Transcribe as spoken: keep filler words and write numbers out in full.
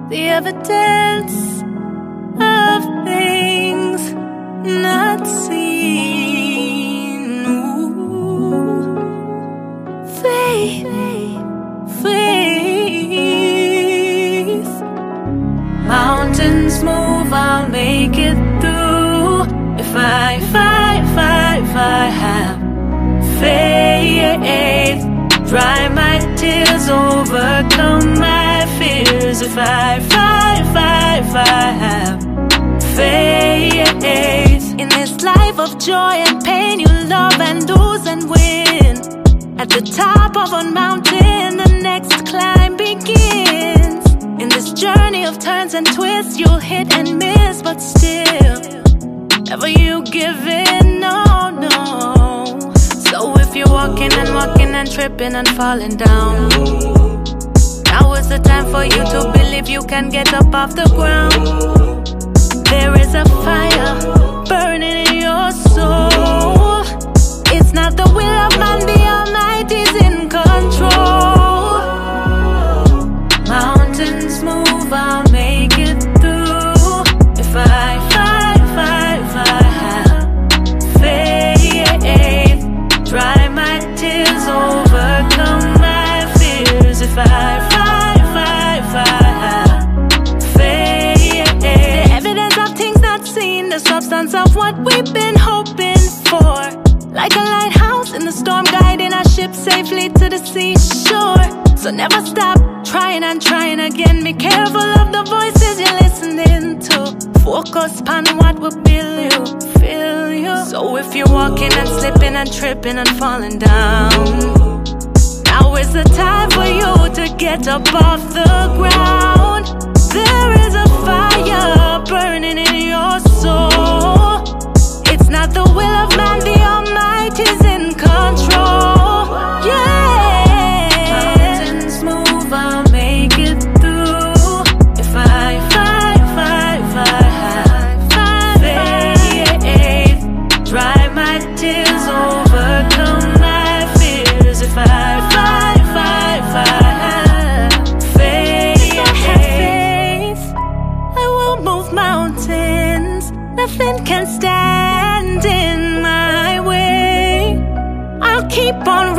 the evidence of things not seen. Ooh. Faith, faith. Mountains move, I'll make it through. If I, if I, if I, if I have faith, dry my tears, overcome my fears. If I, if I, if I, if I have faith. In this life of joy and pain, you love and lose and win. At the top of a mountain, the next climb begins. In this journey of turns and twists, you'll hit and miss, but still, never you give in, no, no. So if you're walking and walking and tripping and falling down, now is the time for you to believe you can get up off the ground. There is a fire burning in your soul. It's not the will of man, the Almighty's in control. Mountains move, I'll make it through. If I, if I, if I, if I have faith, dry my tears, overcome my fears. If I, if I, if I, if I have faith, the evidence of things not seen, the substance of what we've been hoping for. Like a lighthouse in the storm, guiding our ship safely to the seashore. So never stop trying and trying again. Be careful of the voices you're listening to. Focus on what will build you, fill you. So if you're walking and slipping and tripping and falling down, now is the time for you to get up off the ground. There is a fire burning in your soul. It's not the will of man, the Almighty's in control. Yeah. Mountains move, I'll make it through. If I, if I, if I, if I have faith, dry my tears, overcome my fears. If I, if I, if I, if I have faith, I will move mountains. Nothing can stand in my way. I'll keep on